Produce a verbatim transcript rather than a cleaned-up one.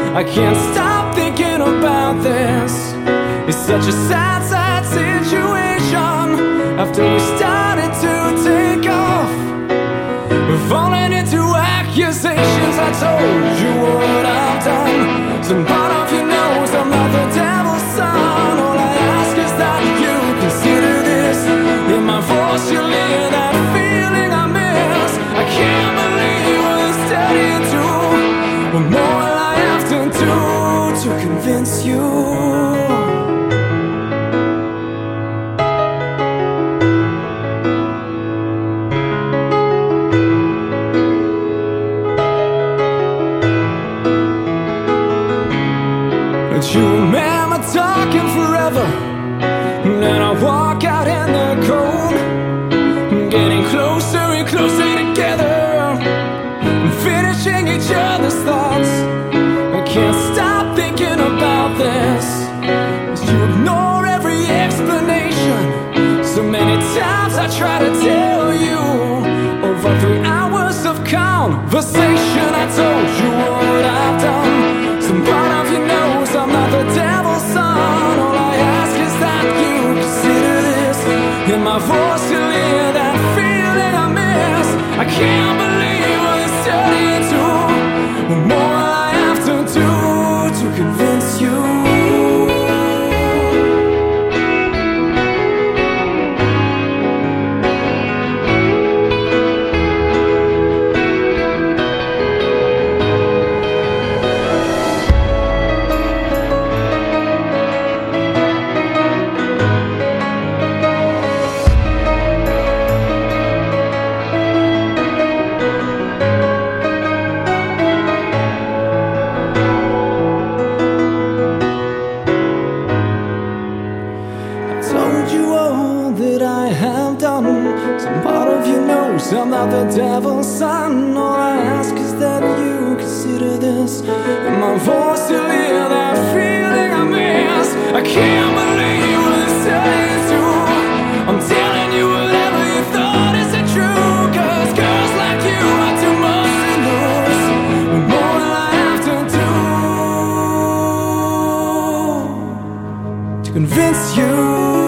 I can't stop thinking about this. It's such a sad, sad situation. After we started to take off, we're falling into accusations. I told you what I've done. Some part of you knows I'm not the devil's son. All I ask is that you consider this. In my voice you'll hear that feeling I miss. I can't believe what it's turning into. What more will I have to do to convince you? You remember talking forever, and then I walk out in the cold, getting closer and closer together, and finishing each other's thoughts. I can't stop thinking about this, as you ignore every explanation. So many times I try to tell you, over three hours of conversation. I told you what I've done. Some part of you knows I'm not the devil's son. All I ask is that you consider this. In my voice you'll hear that feeling I miss. I can't believe what it's turning into. What more will I have to do to convince you? Some part of you knows I'm not the devil's son. All I ask is that you consider this. In my voice you'll hear that feeling I miss. I can't believe what it's turning into. I'm telling you whatever you thought isn't true, cause girls like you are too much to lose. What more will I have to do to convince you?